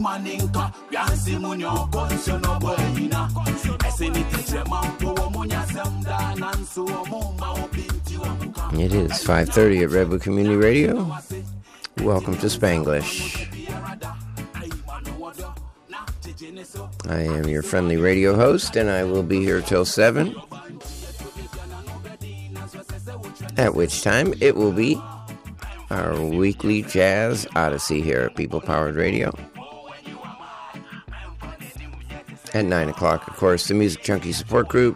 maninka yansi munyo konsyo no boyina esiniti chema wo munya semda nansu omuma obinti wa muka. It is 5:30 at Redwood Community Radio. Welcome to Spanglish. I am your friendly radio host, and I will be here till 7, at which time it will be our weekly Jazz Odyssey here at People Powered Radio. At 9 o'clock, of course, the Music Junkie Support Group.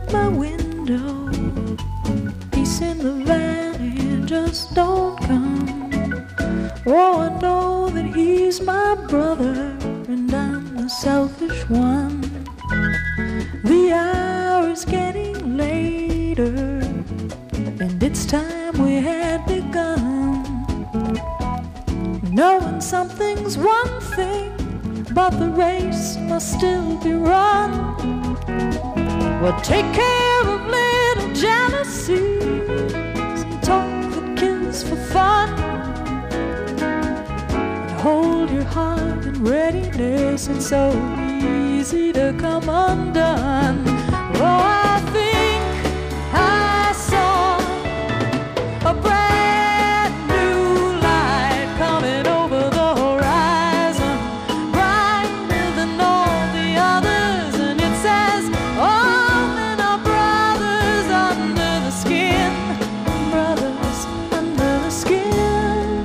out my window, peace in the valley just don't come. Oh, I know that he's my brother and I'm the selfish one. The hour is getting later and it's time we had begun. Knowing something's one thing, but the race must still be run. Well, take care of little jealousies and talk that kills for fun. And hold your heart in readiness, it's so easy to come undone. Oh, I think I saw a brand new light coming over the horizon, brighter than all the others, and it says, all men are brothers under the skin, brothers under the skin.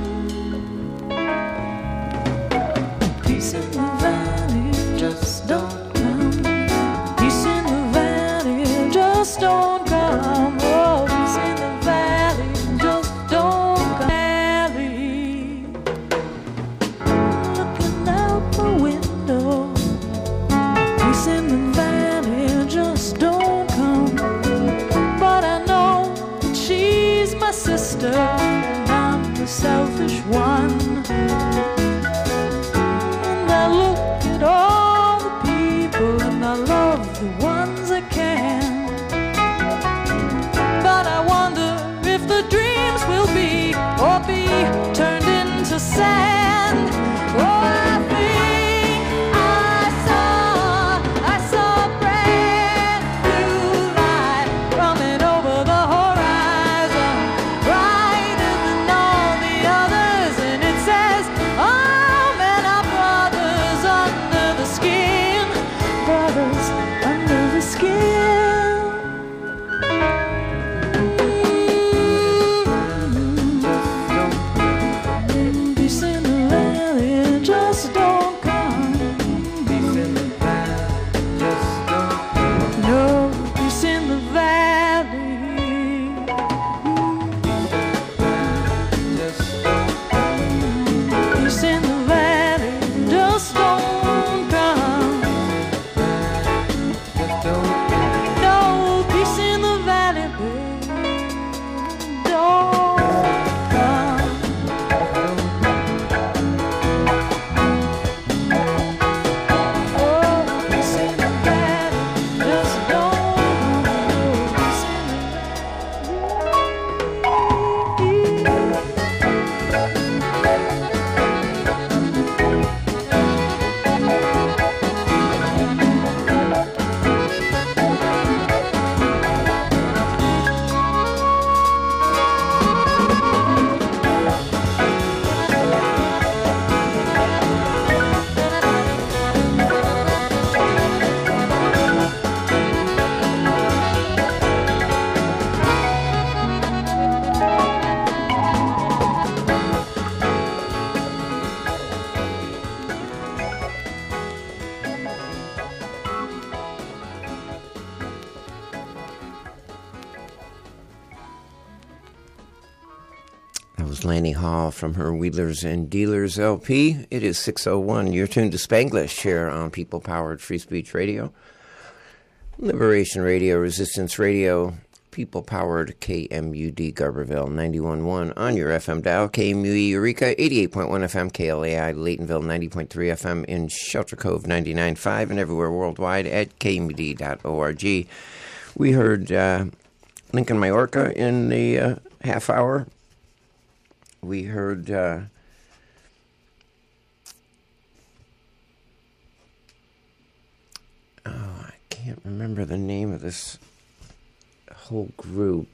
Peace in the valley just don't come. Peace in the valley just don't come. Oh, peace in the valley just don't come. Valley. Looking out my window, peace in the valley just don't come. But I know that she's my sister and I'm the selfish one. And I look at all the people and I love the ones I can. But I wonder if the dreams will be or be turned into sand. Oh, I think I saw a brand new light coming over the horizon, brighter than all the others, and it says, all men are brothers under the skin, brothers under the skin. Peace in the valley just don't come. No, peace in the valley. Peace in the valley just don't come. No, peace in the valley, babe, don't come. Oh, peace in the valley just don't come. Peace in the That was Lanny Hall from her Wheelers and Dealers LP. It is 6:01. You're tuned to Spanglish here on People-Powered Free Speech Radio. Liberation Radio, Resistance Radio, People-Powered KMUD Garberville 91.1 on your FM dial, KMUE Eureka 88.1 FM, KLAI Laytonville 90.3 FM, in Shelter Cove 99.5, and everywhere worldwide at KMUD.org. We heard Lincoln Majorca in the half hour. We heard I can't remember the name of this whole group.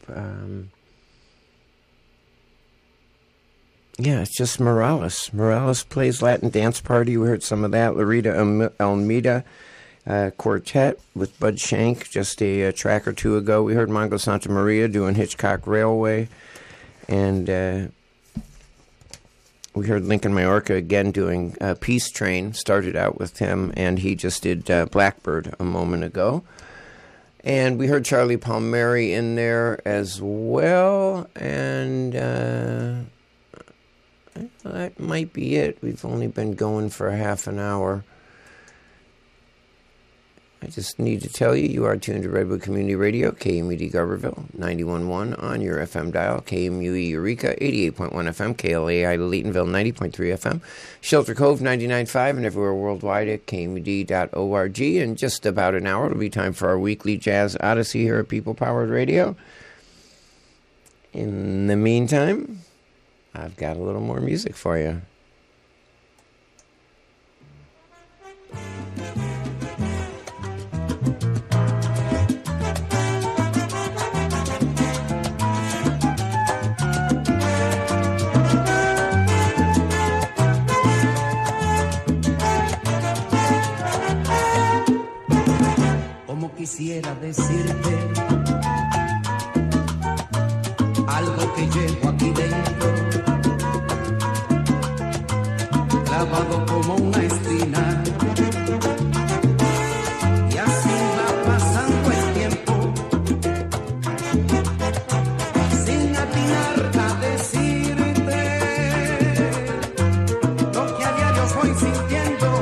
Yeah, it's just Morales. Morales Plays Latin Dance Party. We heard some of that. Larita Almeida Quartet with Bud Shank just a track or two ago. We heard Mongo Santa Maria doing Hitchcock Railway. And we heard Lincoln Majorca again doing Peace Train. Started out with him, and he just did Blackbird a moment ago. And we heard Charlie Palmieri in there as well. And that might be it. We've only been going for half an hour. I just need to tell you, you are tuned to Redwood Community Radio, KMUD Garberville, 91.1 on your FM dial, KMUE Eureka, 88.1 FM, KLAI Laytonville, 90.3 FM, Shelter Cove, 99.5, and everywhere worldwide at KMUD.org. In just about an hour, it'll be time for our weekly Jazz Odyssey here at People Powered Radio. In the meantime, I've got a little more music for you. Quisiera decirte algo que llevo aquí dentro, clavado como una espina, y así va pasando el tiempo, sin atinar a decirte lo que a diario voy sintiendo.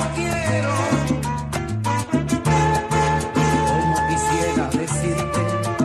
Decirte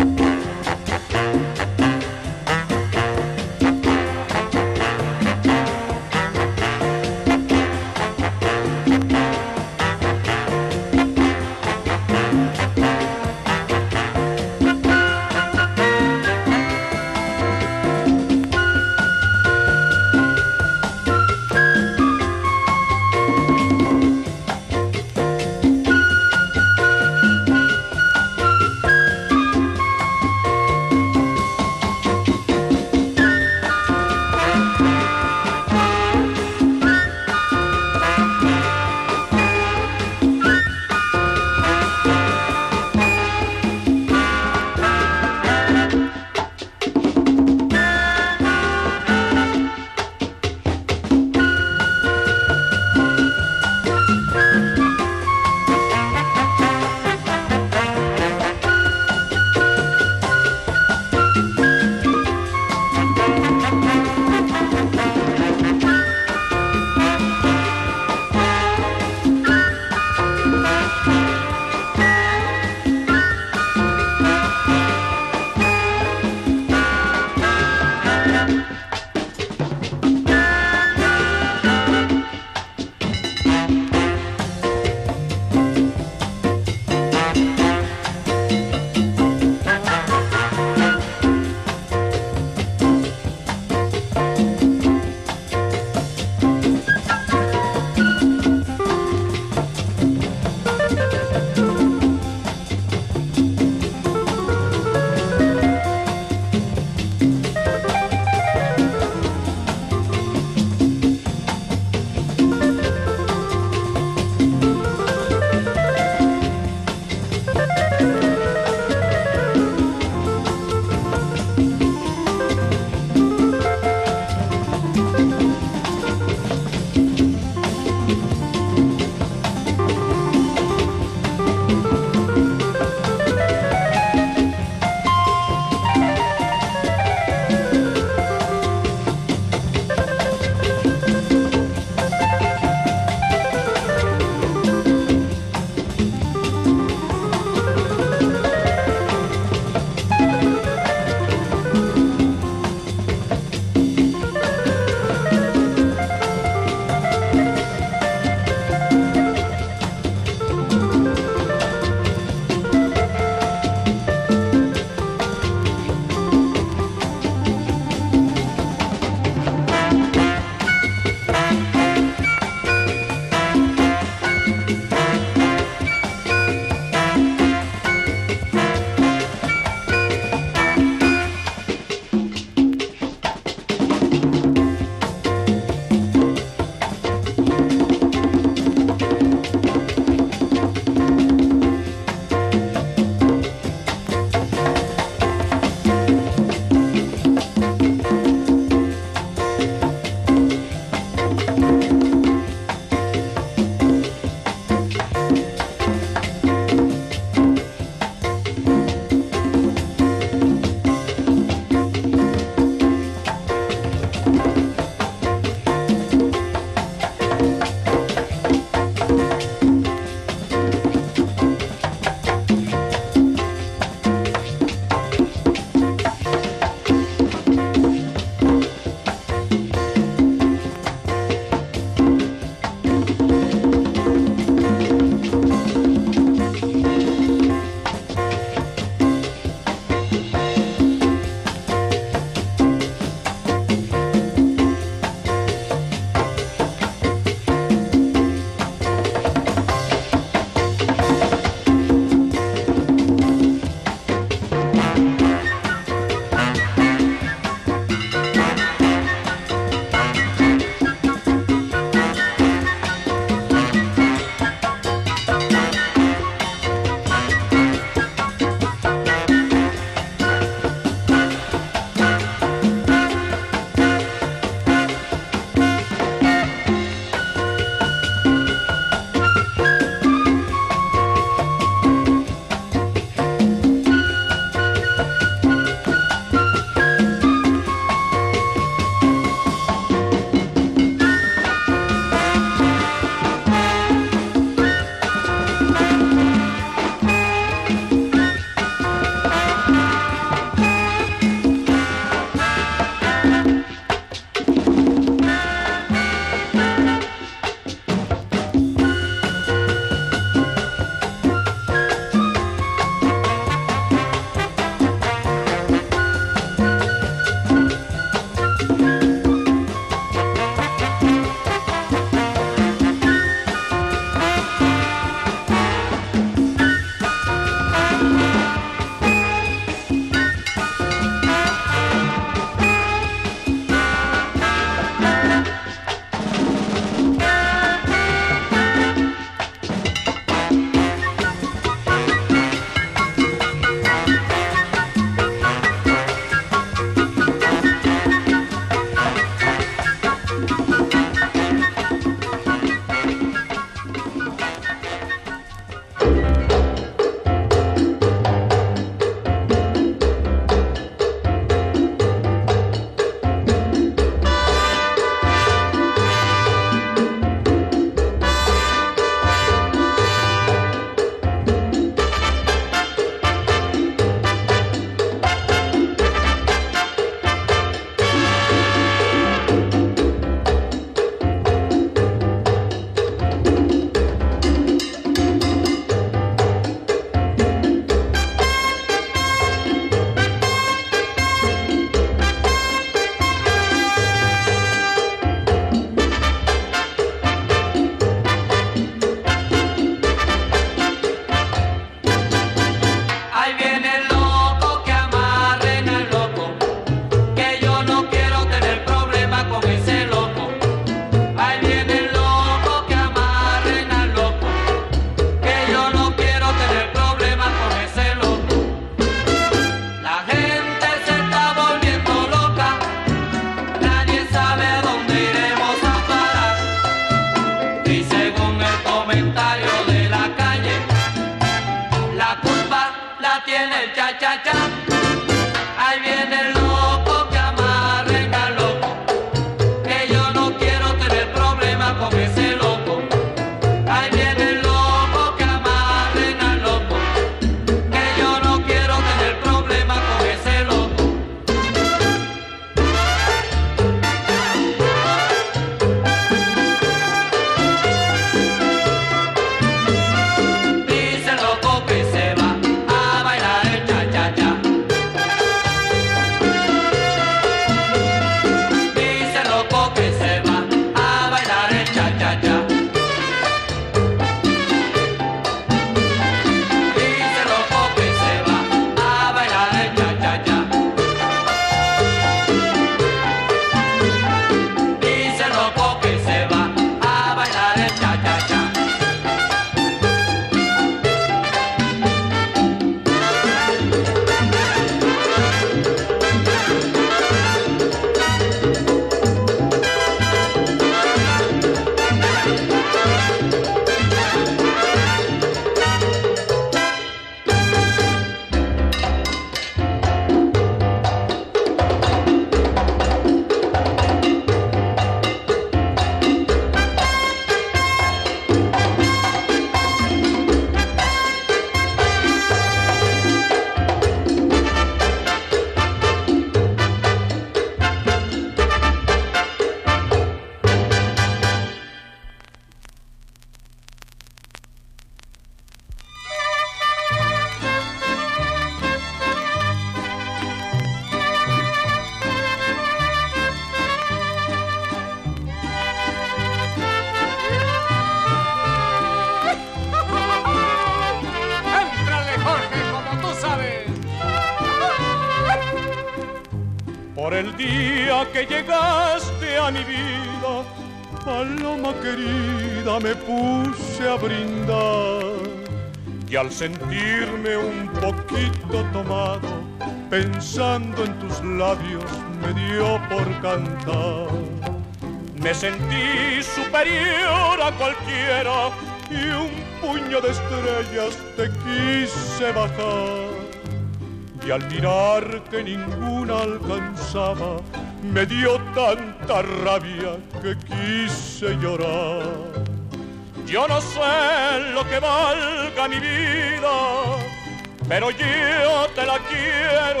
por el día que llegaste a mi vida, paloma querida, me puse a brindar. Y al sentirme un poquito tomado, pensando en tus labios, me dio por cantar. Me sentí superior a cualquiera y un puño de estrellas te quise bajar. Y al mirar que ninguna alcanzaba, me dio tanta rabia que quise llorar. Yo no sé lo que valga mi vida, pero yo te la quiero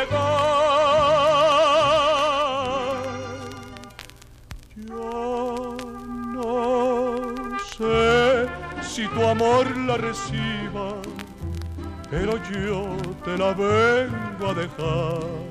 entregar. Yo no sé si tu amor la reciba, pero yo te la vengo a dejar.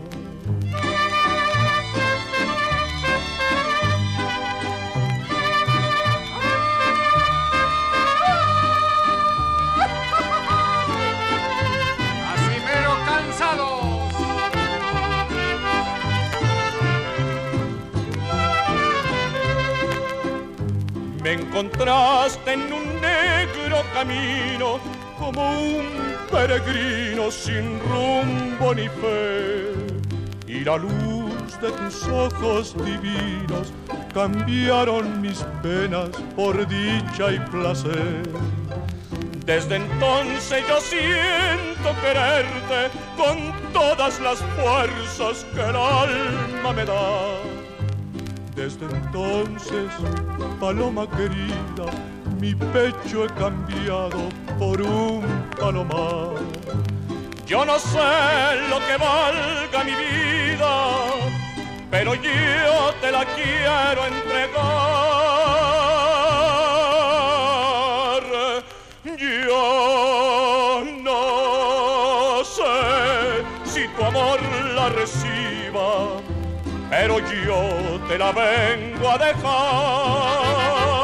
Me encontraste en un negro camino, como un peregrino sin rumbo ni fe. Y la luz de tus ojos divinos cambiaron mis penas por dicha y placer. Desde entonces yo siento quererte con todas las fuerzas que el alma me da. Desde entonces, paloma querida, mi pecho he cambiado por un palomar. Yo no sé lo que valga mi vida, pero yo te la quiero entregar. Yo no sé si tu amor la reciba, pero yo te la vengo a dejar.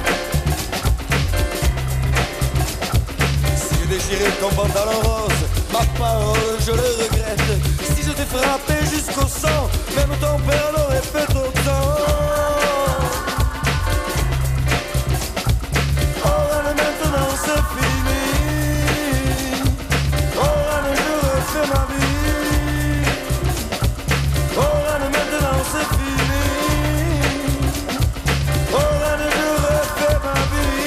Comme pantalon rose, ma parole, je le regrette. Si je t'ai frappé jusqu'au sang, même ton père l'aurait fait autant. Oh, Anne, maintenant c'est fini. Oh, Anne, je refais ma vie. Oh, Anne, maintenant c'est fini. Oh, Anne, je refais ma vie.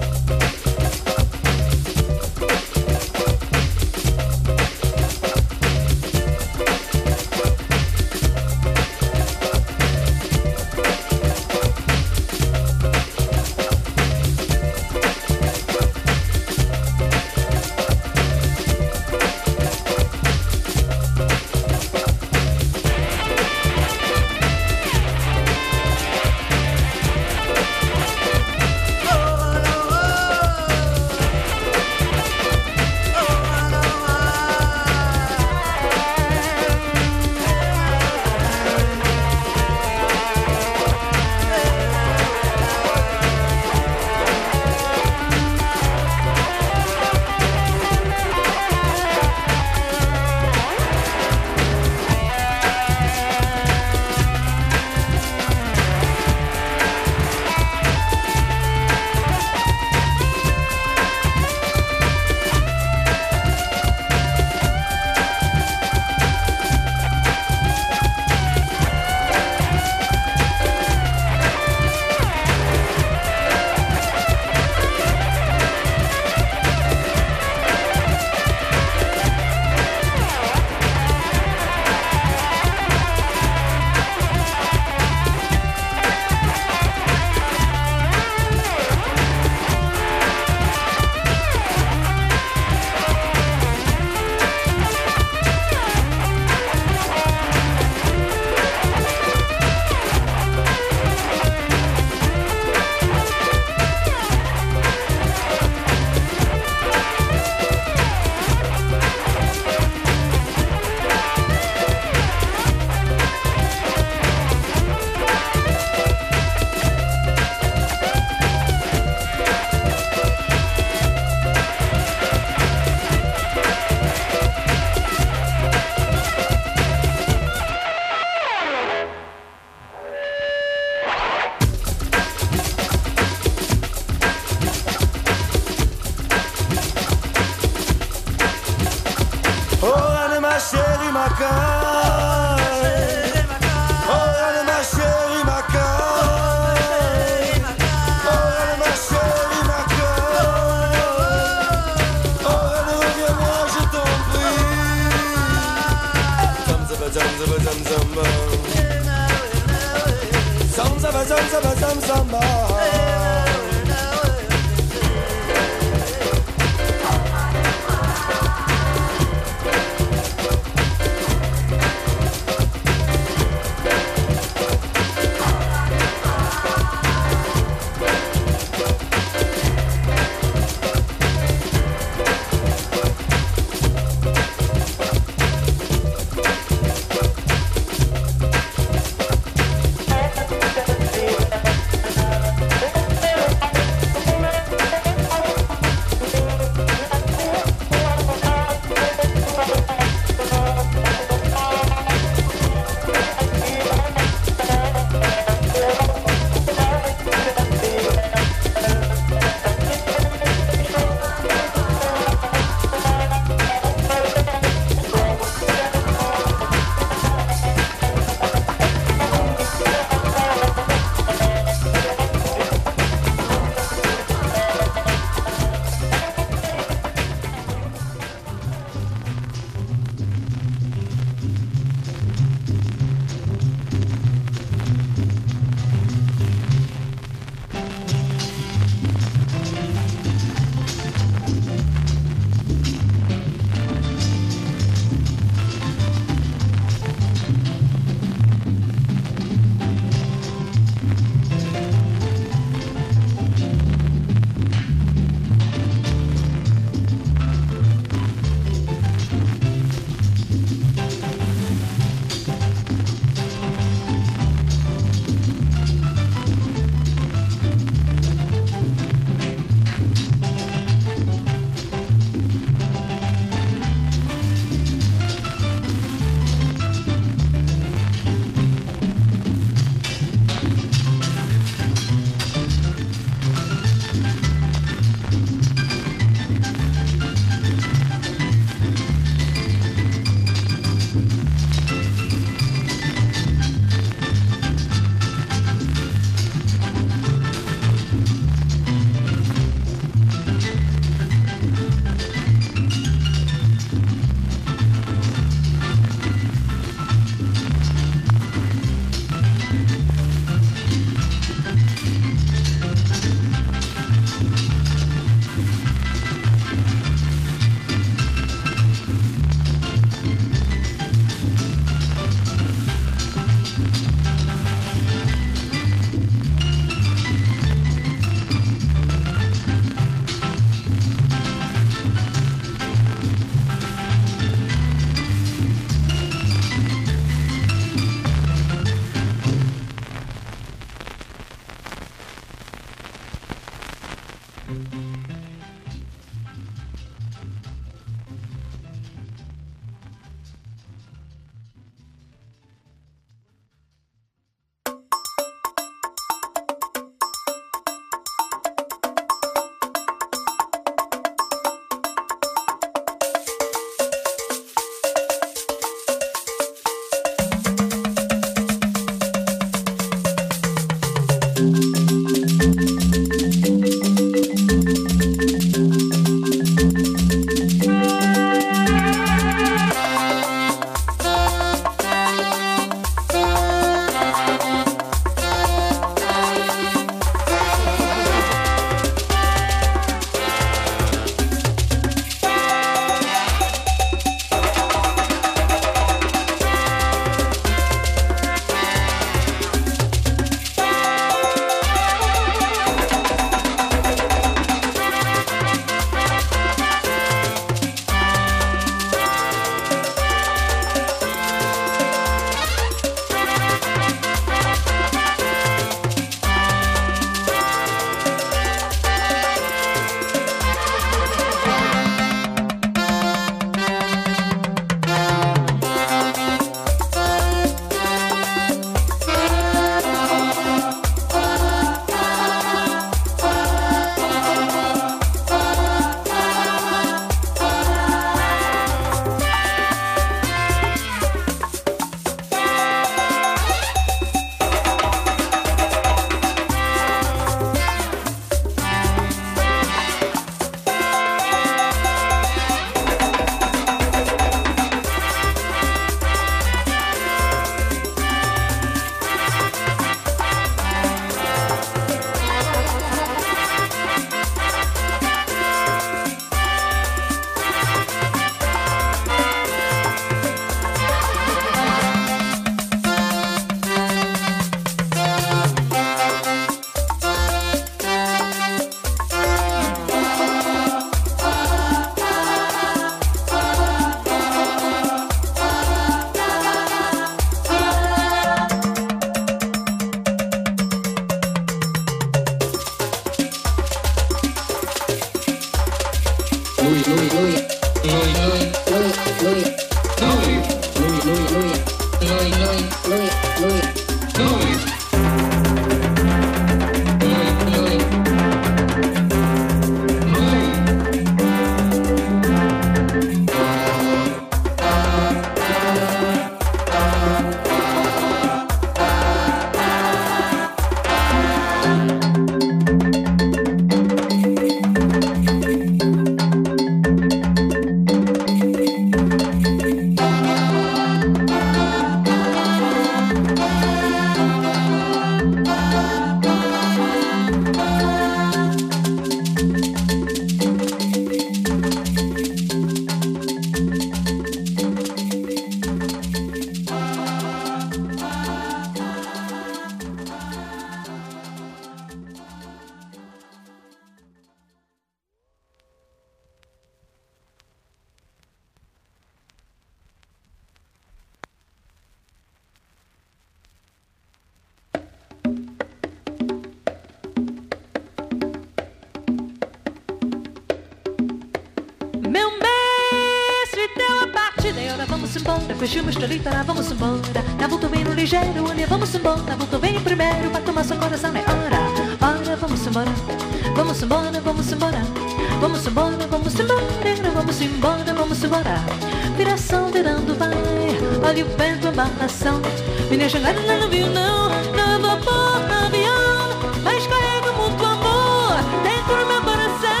embora, fecha uma estrelita, vamos embora. Na volta bem no ligeiro, olha, vamos embora. Na volta bem primeiro, para tomar seu coração, é hora. Ora, vamos embora, vamos embora, vamos embora. Vamos embora, vamos embora, vamos embora, vamos embora. Viração, virando, vai. Olha o vento, a barração. Minha jangada não viu, não. Não vapor, no avião. Mas carrega muito amor dentro do meu coração.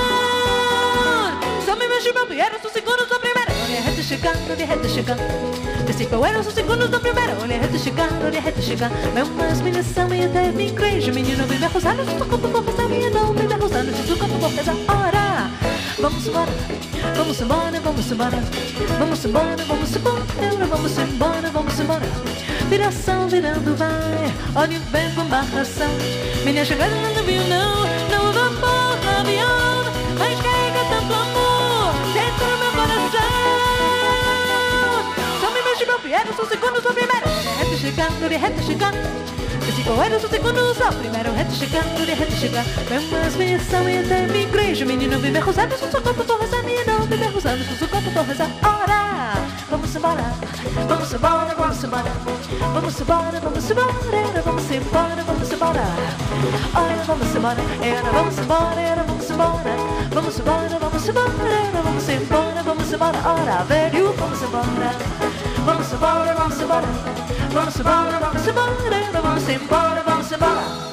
Só me mexe pra primeiro, são segundos da primeira. Olha a reta chegando, olha a reta chegando. Desse poeira, são segundos da primeira. Olha a reta chegando, olha a reta chegando. Meu mais milhação e até me igreja. Menino, vem me arrosar, no seu corpo, vou rezar. Menino, vem me arrosar, no seu corpo, vou rezar. Ora, vamos embora, vamos embora, vamos embora. Vamos embora, vamos embora, vamos embora, vamos embora. Viração, virando, vai. Olha o vento, a barração. Minha chegada não viu, não. Não vapor no avião. Mas carrega tanto amor dentro do meu coração. Só me mexe meu primeiro, são segundos do primeiro. Olha a reta chegando, olha a reta chegando. Esse poeira, são segundos do primeiro. Reta chegando, olha a reta chegando. Mas missão e até minha igreja. Menino, vem me arrosar, no seu corpo, vou rezar. Menino, vem me arrosar, no seu corpo, vou rezar. Ora, vamos embora, vamos embora, vamos embora. Vamos embora, vamos embora, vamos embora, vamos embora. Ora, vamos embora, era, vamos embora, era, vamos embora. Vamos embora, vamos embora, era, vamos embora, vamos embora. Ora, velho, vamos embora. Vamos embora, vamos embora. Vamos embora, vamos embora, era, vamos embora, vamos embora.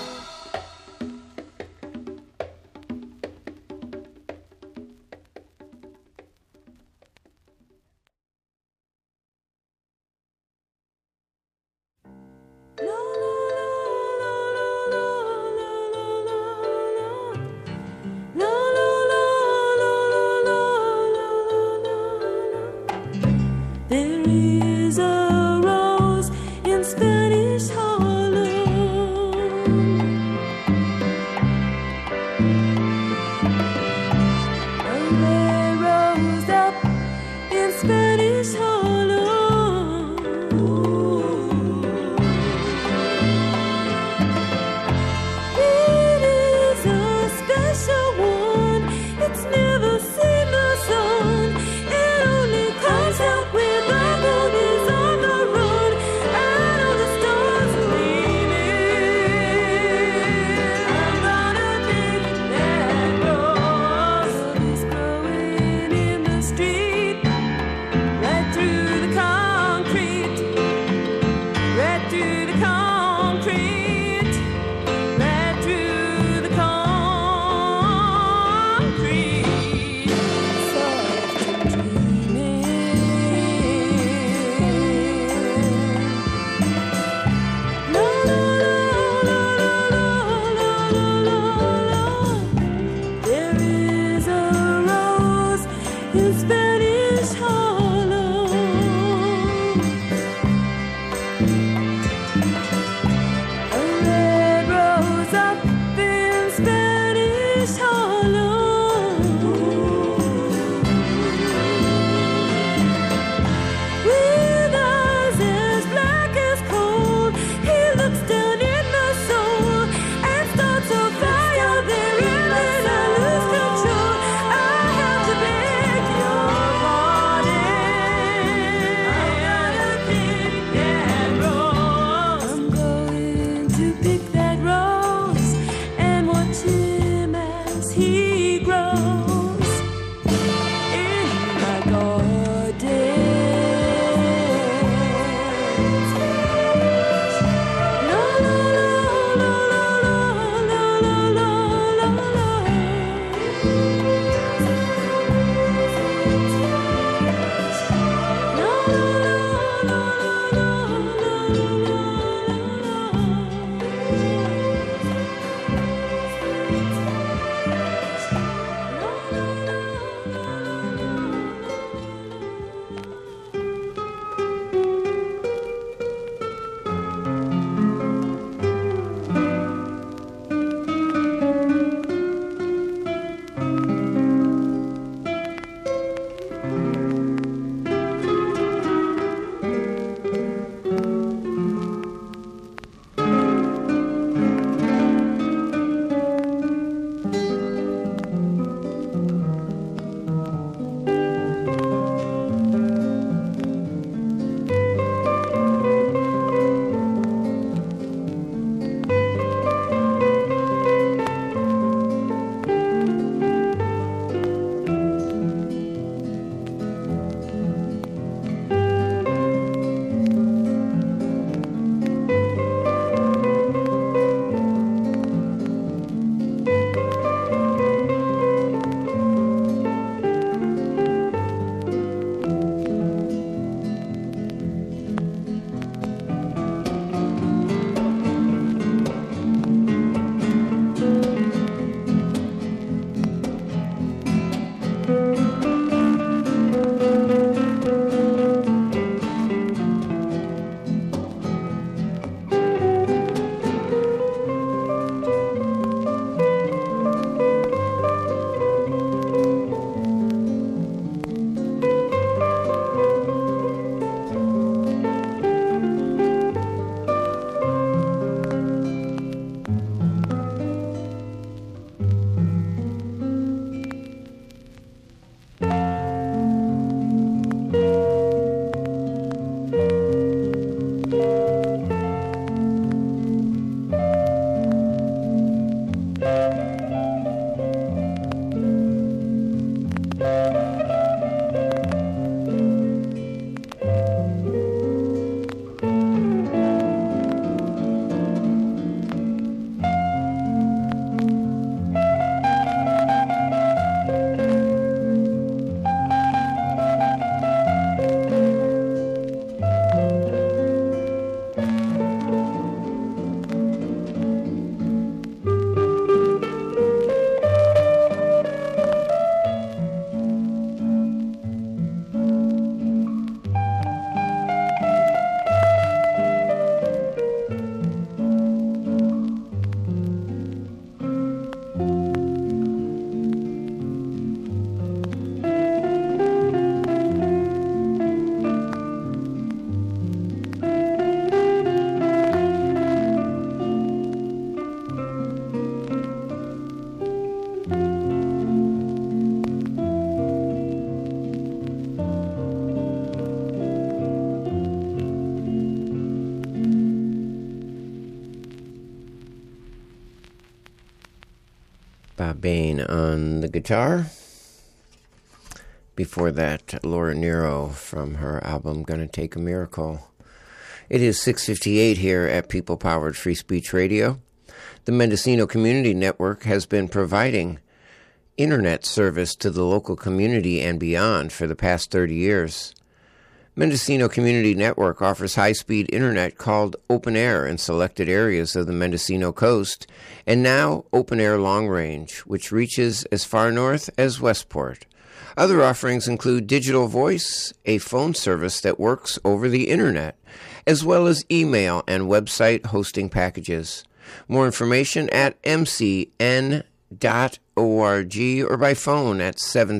Bob Bain on the guitar. Before that, Laura Nyro from her album Gonna Take a Miracle. It is 6:58 here at People Powered Free Speech Radio. The Mendocino Community Network has been providing internet service to the local community and beyond for the past 30 years. Mendocino Community Network offers high-speed internet called Open Air in selected areas of the Mendocino coast, and now Open Air Long Range, which reaches as far north as Westport. Other offerings include digital voice, a phone service that works over the internet, as well as email and website hosting packages. More information at mcn.org or by phone at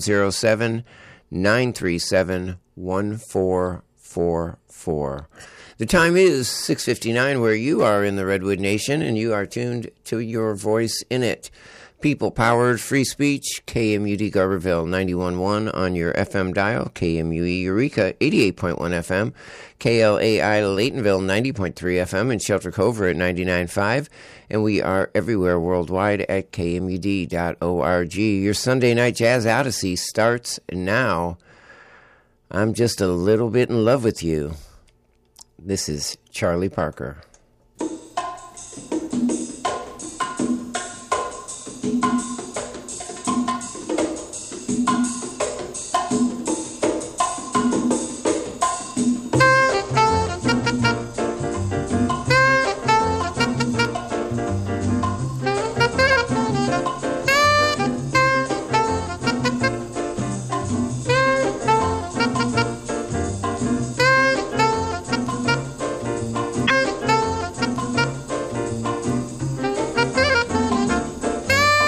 707-937-1444. The time is 6:59 where you are in the Redwood Nation, and you are tuned to your voice in it. People-powered free speech, KMUD Garberville 91.1 on your FM dial, KMUE Eureka 88.1 FM, KLAI Laytonville 90.3 FM, and Shelter Covert at 99.5, and we are everywhere worldwide at KMUD.org. Your Sunday Night Jazz Odyssey starts now. I'm just a little bit in love with you. This is Charlie Parker.